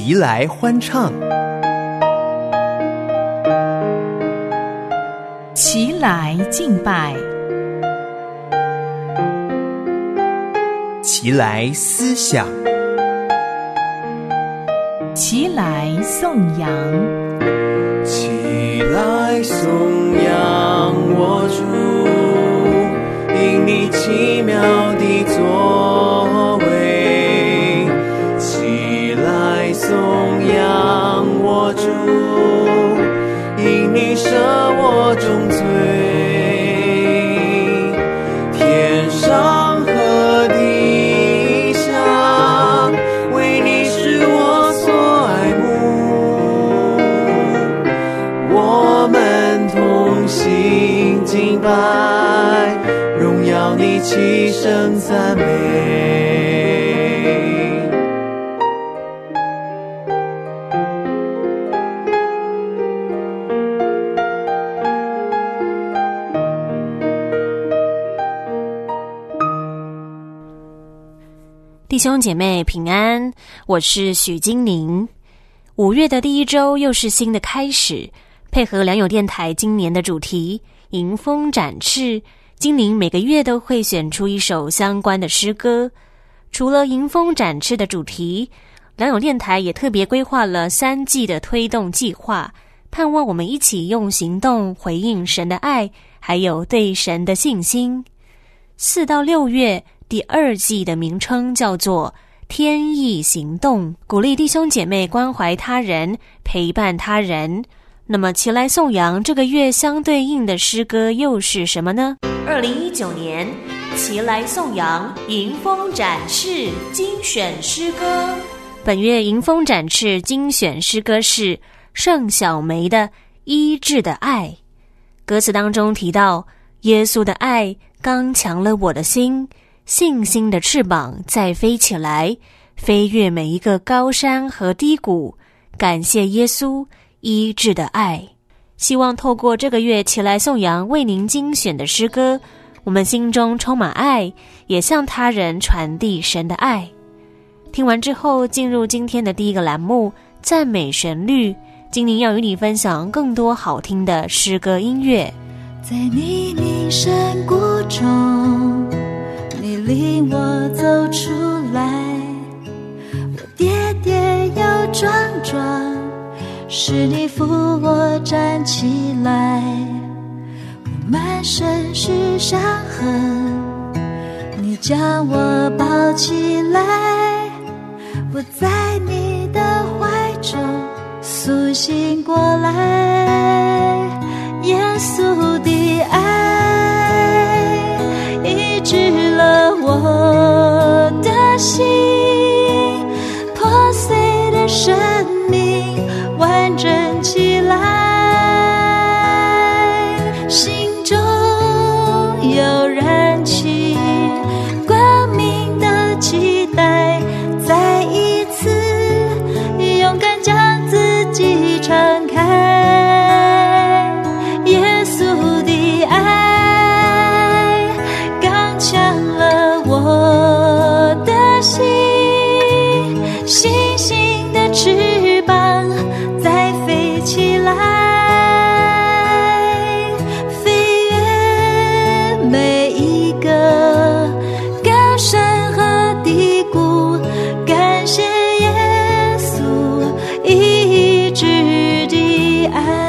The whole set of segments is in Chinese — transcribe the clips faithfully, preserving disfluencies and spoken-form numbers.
齐来欢唱， 齐来敬拜， 齐来思想， 齐来颂扬， 齐来颂扬我主，因你奇妙的作为。齐来颂扬我主，因你赦我重罪。天上和地下，为你是我所爱慕。我们同心敬拜，荣耀你，齐声赞美。 弟兄姐妹平安，我是许金玲。五月的第一周又是新的开始，配合良友电台今年的主题迎风展翅，金玲每个月都会选出一首相关的诗歌。除了迎风展翅的主题，良友电台也特别规划了三季的推动计划，盼望我们一起用行动回应神的爱，还有对神的信心。四到六月第二季的名称叫做天意行动，鼓励弟兄姐妹关怀他人，陪伴他人。那么齐来颂扬这个月相对应的诗歌又是什么呢？二零一九年齐来颂扬迎风展翅精选诗歌，本月迎风展翅精选诗歌是盛小梅的医治的爱。歌词当中提到，耶稣的爱刚强了我的心，信心的翅膀再飞起来，飞越每一个高山和低谷，感谢耶稣医治的爱。希望透过这个月齐来颂扬为您精选的诗歌，我们心中充满爱，也向他人传递神的爱。听完之后，进入今天的第一个栏目赞美旋律，今年要与你分享更多好听的诗歌音乐。 在泥泞山谷中，你领我走出来，我跌跌又撞撞，是你扶我站起来。我满身是伤痕，你将我抱起来，我在你的怀中苏醒过来。耶稣的爱医治了我的心，破碎的生命完整起来，心中有燃起光明的期待，再一次勇敢将自己敞开。耶稣的爱刚强了我的心，星星的翅膀再飞起来，飞越每一个高山和低谷，感谢耶稣医治的爱。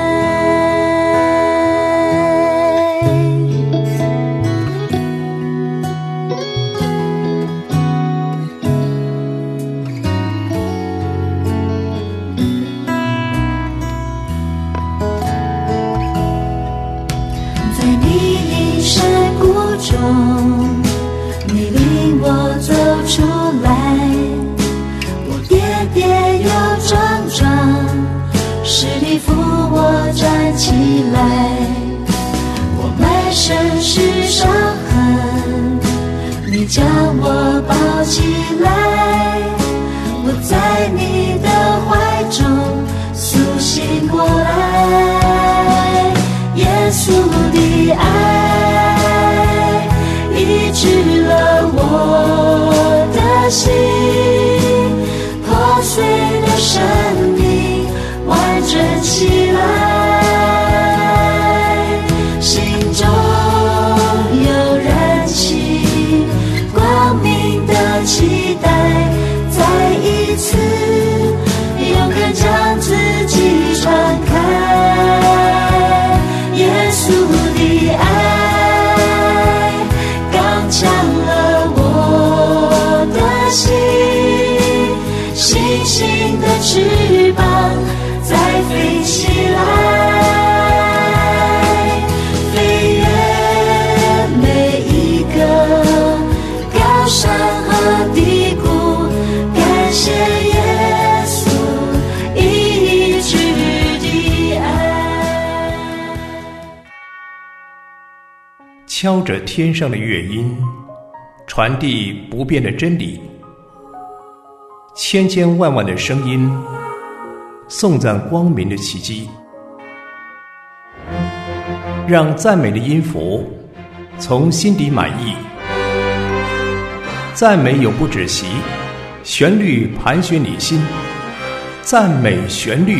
你领我走出来，我跌跌又撞撞，是你扶我站起来。我满身是伤痕，你将我抱起来，我在你的怀中苏醒过来。耶稣的爱医治了我的心，破碎的伤强了我的心，星星的翅膀再飞起来，飞越每一个高山和低谷，感谢耶稣医治的爱。 敲着天上的乐音，传递不变的真理，千千万万的声音颂赞光明的奇迹，让赞美的音符从心底满溢，赞美永不止息，旋律盘旋你心，赞美旋律。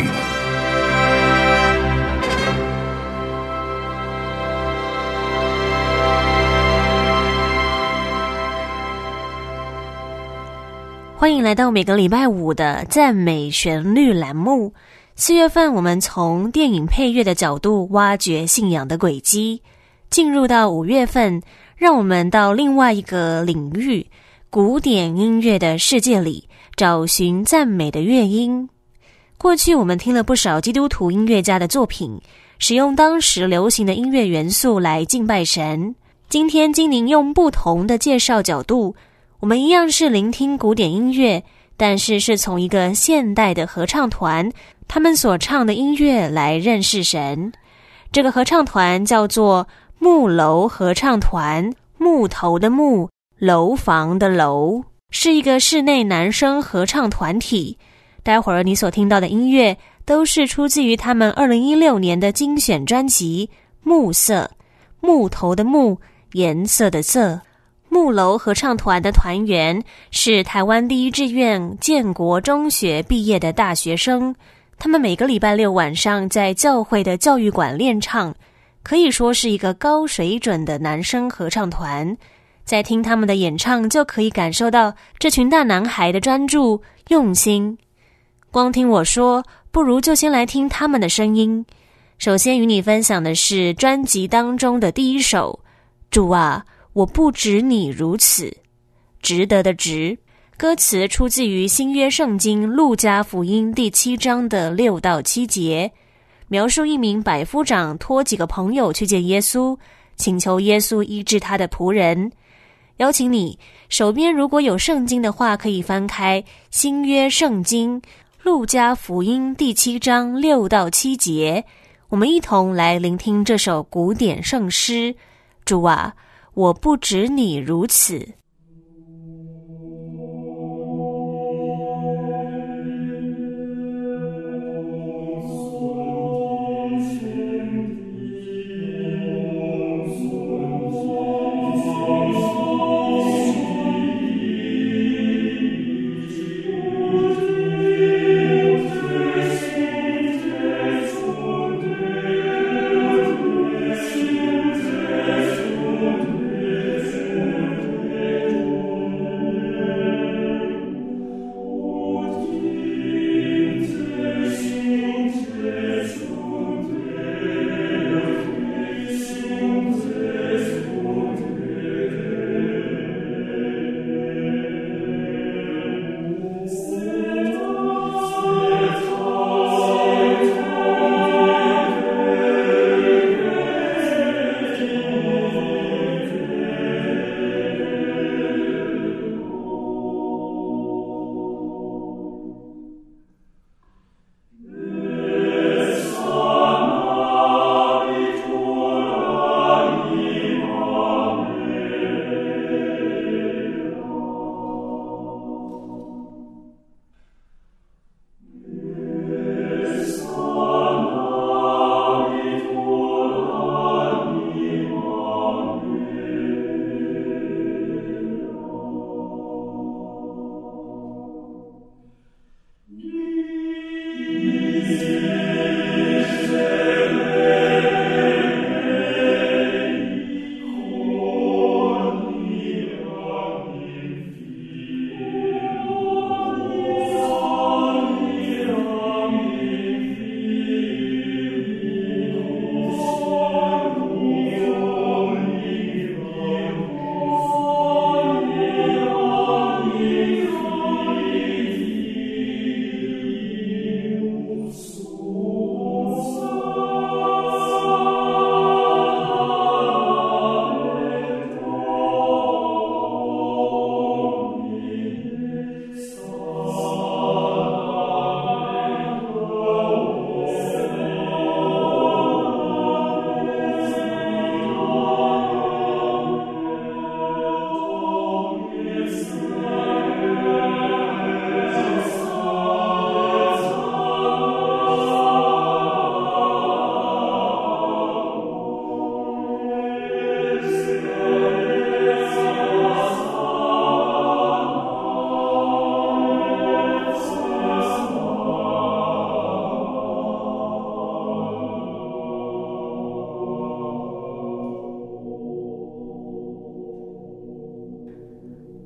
欢迎来到每个礼拜五的赞美旋律栏目。四月份我们从电影配乐的角度挖掘信仰的轨迹，进入到五月份，让我们到另外一个领域，古典音乐的世界里找寻赞美的乐音。过去我们听了不少基督徒音乐家的作品，使用当时流行的音乐元素来敬拜神。今天精灵用不同的介绍角度，我们一样是聆听古典音乐，但是是从一个现代的合唱团他们所唱的音乐来认识神。这个合唱团叫做木楼合唱团，木头的木，楼房的楼，是一个室内男声合唱团体。待会儿你所听到的音乐都是出自于他们二零一六年的精选专辑《木色》，木头的木，颜色的色。木楼合唱团的团员是台湾第一志愿建国中学毕业的大学生，他们每个礼拜六晚上在教会的教育馆练唱，可以说是一个高水准的男声合唱团。在听他们的演唱就可以感受到这群大男孩的专注用心。光听我说，不如就先来听他们的声音。首先与你分享的是专辑当中的第一首，主啊，我不止你如此，值得的值。歌词出自于新约圣经路加福音第七章的六到七节，描述一名百夫长托几个朋友去见耶稣，请求耶稣医治他的仆人。邀请你手边如果有圣经的话，可以翻开新约圣经路加福音第七章六到七节，我们一同来聆听这首古典圣诗，主啊，我不止你如此。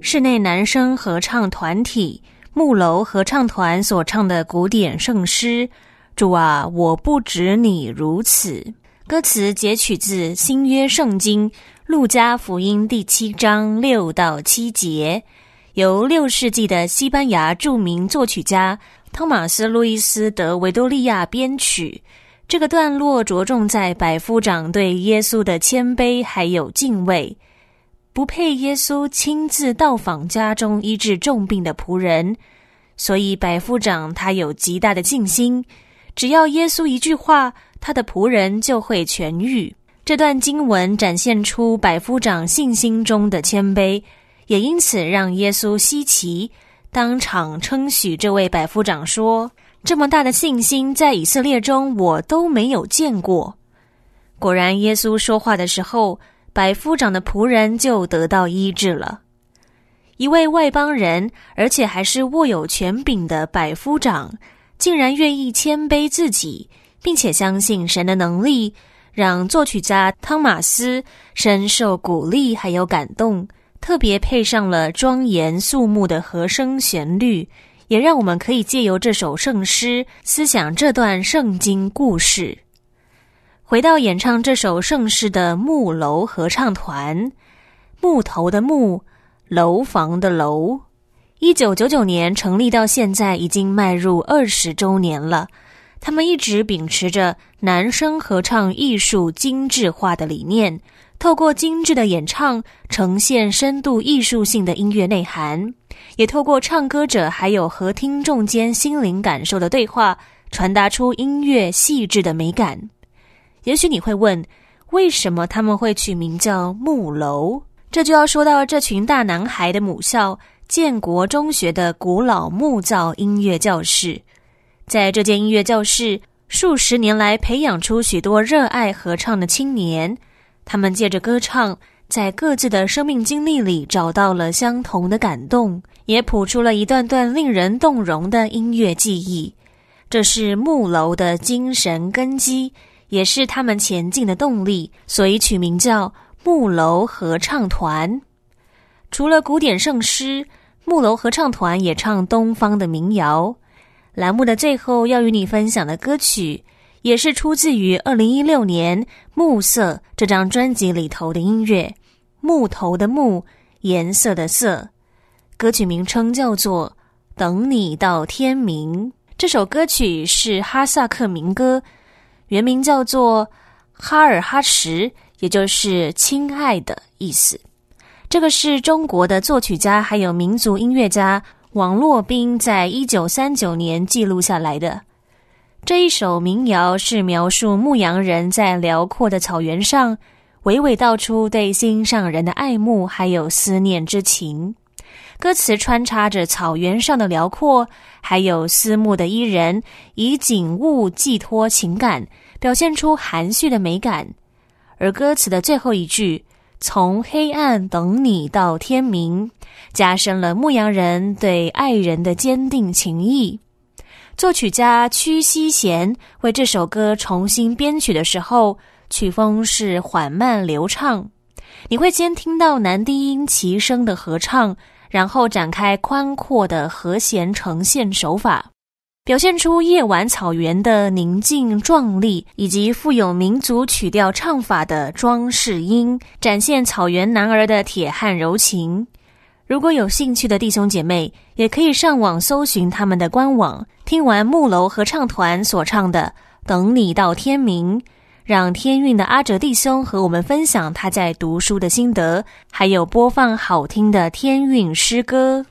室内男声合唱团体木楼合唱团所唱的古典圣诗《主啊，我不止你如此》，歌词截取自新约圣经路加福音第七章六到七节，由六世纪的西班牙著名作曲家汤马斯·路易斯·德维多利亚编曲。这个段落着重在百夫长对耶稣的谦卑还有敬畏，不配耶稣亲自到访家中医治重病的仆人，所以百夫长他有极大的信心，只要耶稣一句话，他的仆人就会痊愈。这段经文展现出百夫长信心中的谦卑，也因此让耶稣稀奇，当场称许这位百夫长说，这么大的信心在以色列中我都没有见过。果然耶稣说话的时候，百夫长的仆人就得到医治了。一位外邦人，而且还是握有权柄的百夫长，竟然愿意谦卑自己，并且相信神的能力，让作曲家汤马斯深受鼓励还有感动，特别配上了庄严肃穆的和声旋律，也让我们可以借由这首圣诗思想这段圣经故事。回到演唱这首圣诗的木楼合唱团，木头的木，楼房的楼，一九九九年成立到现在已经迈入二十周年了。他们一直秉持着男声合唱艺术精致化的理念，透过精致的演唱呈现深度艺术性的音乐内涵，也透过唱歌者还有和听众间心灵感受的对话，传达出音乐细致的美感。也许你会问，为什么他们会取名叫木楼？这就要说到这群大男孩的母校建国中学的古老木造音乐教室。在这间音乐教室，数十年来培养出许多热爱合唱的青年，他们借着歌唱，在各自的生命经历里找到了相同的感动，也谱出了一段段令人动容的音乐记忆。这是木楼的精神根基，也是他们前进的动力，所以取名叫木楼合唱团。除了古典圣诗，木楼合唱团也唱东方的民谣。栏目的最后要与你分享的歌曲，也是出自于二零一六年《木色》这张专辑里头的音乐，木头的木，颜色的色。歌曲名称叫做《等你到天明》。这首歌曲是哈萨克民歌，原名叫做哈尔哈什，也就是亲爱的意思。这个是中国的作曲家还有民族音乐家王洛宾在一九三九年记录下来的。这一首民谣是描述牧羊人在辽阔的草原上娓娓道出对心上人的爱慕还有思念之情。歌词穿插着草原上的辽阔，还有思慕的伊人以景物寄托情感，表现出含蓄的美感。而歌词的最后一句，从黑暗等你到天明，加深了牧羊人对爱人的坚定情谊。作曲家屈希贤为这首歌重新编曲的时候，曲风是缓慢流畅，你会先听到男低音齐声的合唱，然后展开宽阔的和弦呈现手法，表现出夜晚草原的宁静壮丽，以及富有民族曲调唱法的装饰音，展现草原男儿的铁汉柔情。如果有兴趣的弟兄姐妹，也可以上网搜寻他们的官网，听完木楼合唱团所唱的《等你到天明》，让天韵的阿哲弟兄和我们分享他在读书的心得，还有播放好听的天韵诗歌。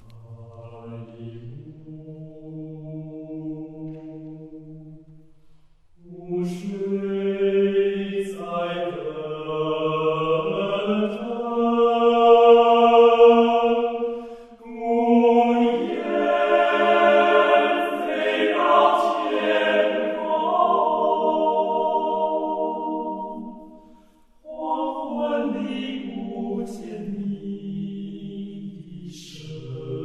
见你一生。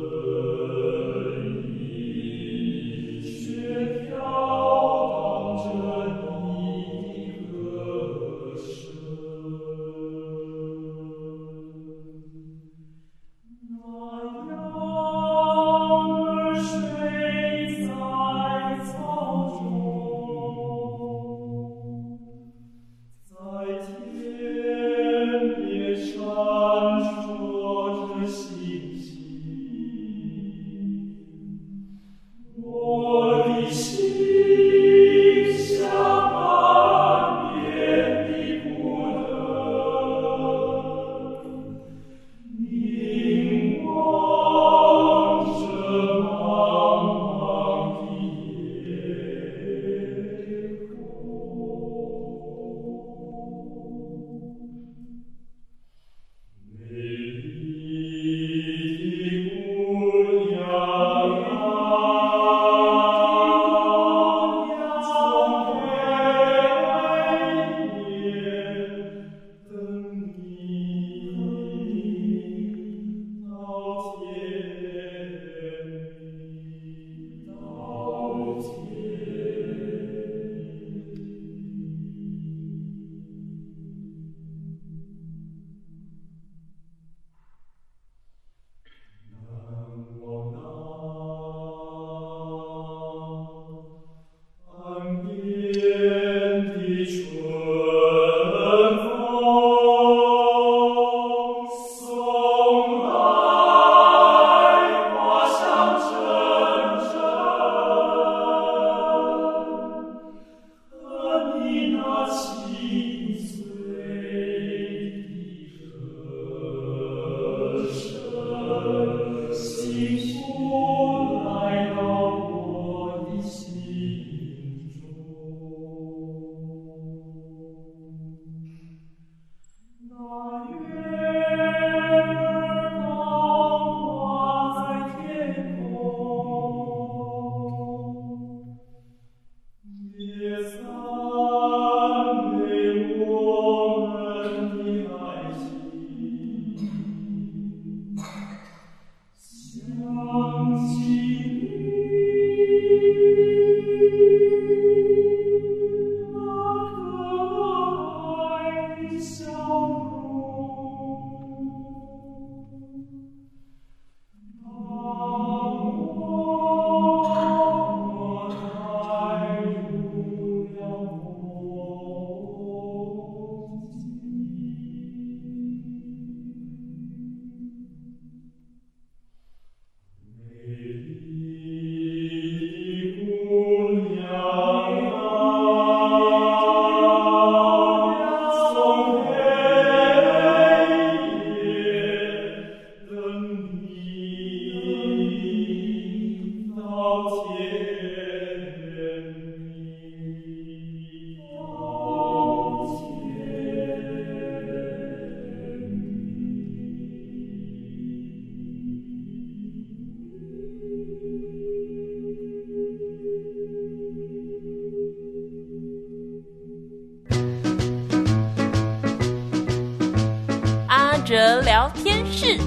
哲聊天室，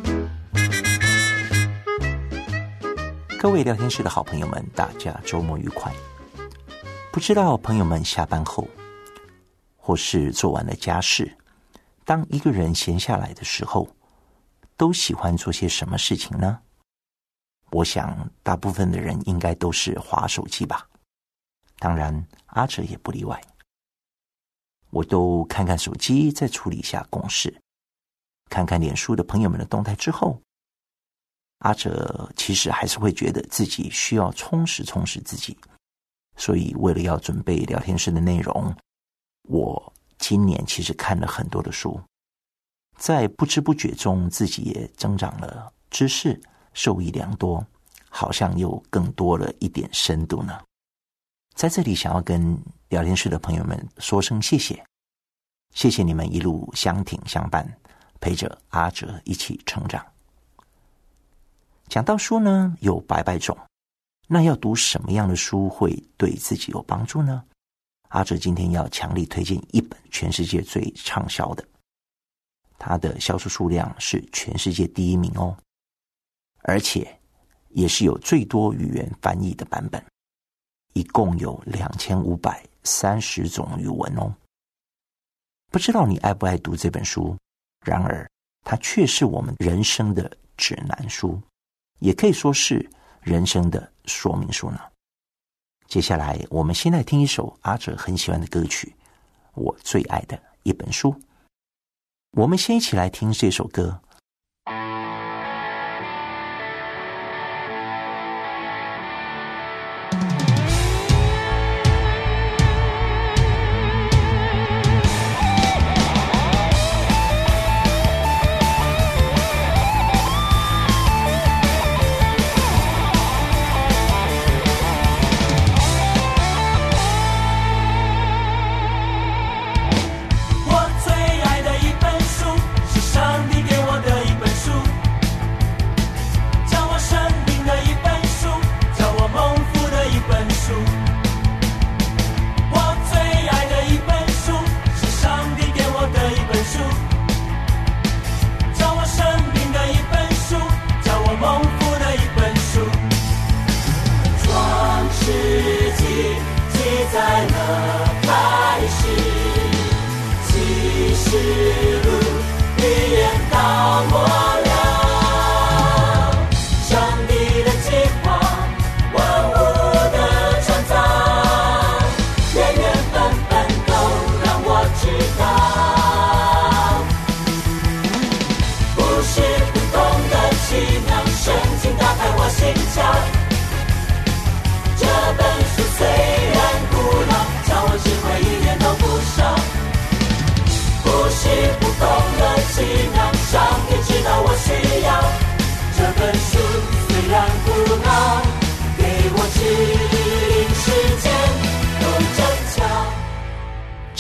各位聊天室的好朋友们，大家周末愉快。不知道朋友们下班后，或是做完了家事，当一个人闲下来的时候，都喜欢做些什么事情呢？我想大部分的人应该都是滑手机吧，当然阿哲也不例外。我都看看手机，再处理一下公事，看看脸书的朋友们的动态之后，阿哲其实还是会觉得自己需要充实充实自己，所以为了要准备聊天室的内容，我今年其实看了很多的书，在不知不觉中自己也增长了知识，受益良多，好像又更多了一点深度呢。在这里想要跟聊天室的朋友们说声谢谢，谢谢你们一路相挺相伴，陪着阿哲一起成长。讲到书呢，有百百种，那要读什么样的书会对自己有帮助呢？阿哲今天要强力推荐一本全世界最畅销的，它的销售数量是全世界第一名哦，而且也是有最多语言翻译的版本，一共有两千五百三十种语文哦。不知道你爱不爱读这本书，然而它却是我们人生的指南书，也可以说是人生的说明书呢。接下来我们先来听一首阿哲很喜欢的歌曲，我最爱的一本书。我们先一起来听这首歌。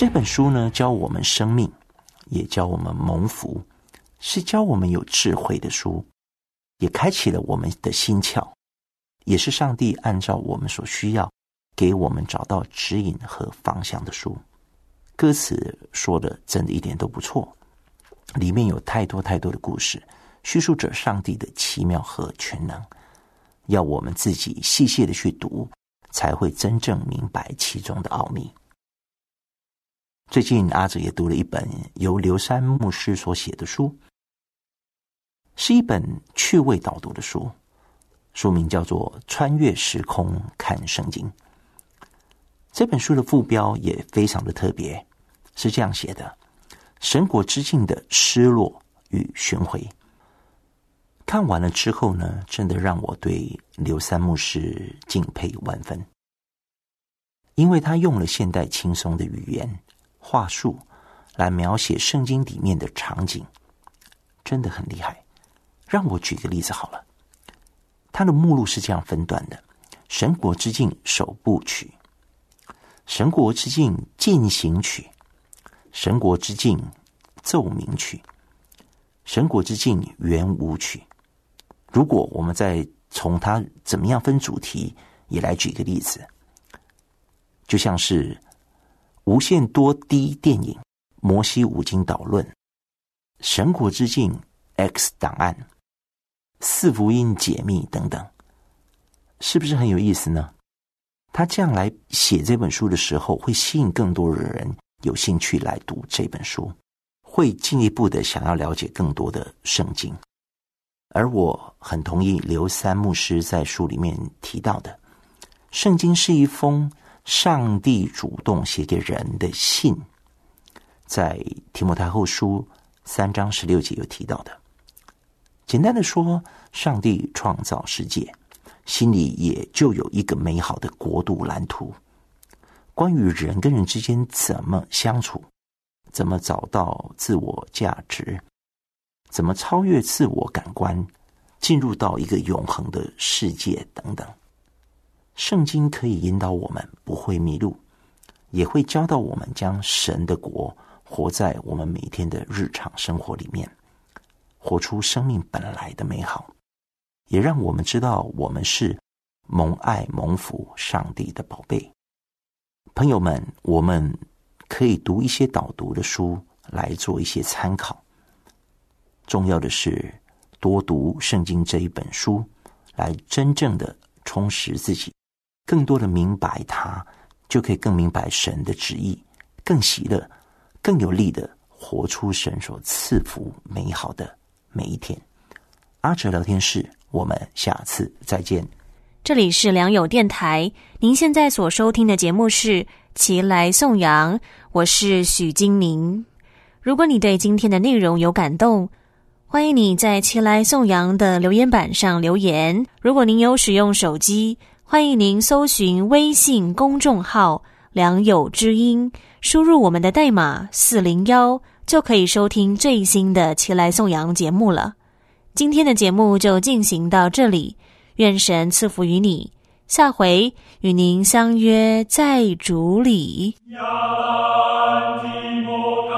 这本书呢，教我们生命，也教我们蒙福，是教我们有智慧的书，也开启了我们的心窍，也是上帝按照我们所需要给我们找到指引和方向的书。歌词说的真的一点都不错，里面有太多太多的故事，叙述着上帝的奇妙和全能，要我们自己细细的去读，才会真正明白其中的奥秘。最近阿哲也读了一本由刘山牧师所写的书，是一本趣味导读的书，书名叫做《穿越时空看圣经》。这本书的副标也非常的特别，是这样写的：神国之境的失落与寻回。看完了之后呢，真的让我对刘三牧师敬佩万分，因为他用了现代轻松的语言话术来描写圣经里面的场景，真的很厉害。让我举个例子好了，他的目录是这样分段的：神国之境首部曲，神国之境进行曲，神国之境奏鸣曲，神国之境圆舞曲。如果我们再从它怎么样分主题也来举个例子，就像是无限多 D 电影、摩西五经导论、神国之境 X 档案、四福音解密等等，是不是很有意思呢？他这样来写这本书的时候，会吸引更多的人有兴趣来读这本书，会进一步的想要了解更多的圣经。而我很同意刘三牧师在书里面提到的，圣经是一封上帝主动写给人的信，在提摩太后书三章十六节有提到的。简单的说，上帝创造世界，心里也就有一个美好的国度蓝图，关于人跟人之间怎么相处，怎么找到自我价值，怎么超越自我感官，进入到一个永恒的世界等等。圣经可以引导我们不会迷路，也会教导我们将神的国活在我们每天的日常生活里面，活出生命本来的美好，也让我们知道我们是蒙爱蒙福上帝的宝贝。朋友们，我们可以读一些导读的书来做一些参考，重要的是多读圣经这一本书，来真正的充实自己，更多的明白它，就可以更明白神的旨意，更喜乐，更有力的活出神所赐福美好的每一天。阿哲聊天室，我们下次再见。 这里是良友电台，您现在所收听的节目是齐来颂扬，我是许金宁。如果你对今天的内容有感动，欢迎你在齐来颂扬的留言板上留言。如果您有使用手机，欢迎您搜寻微信公众号良友之音，输入我们的代码四零一，就可以收听最新的齐来颂扬节目了。今天的节目就进行到这里，愿神赐福于你，下回与您相约在主里。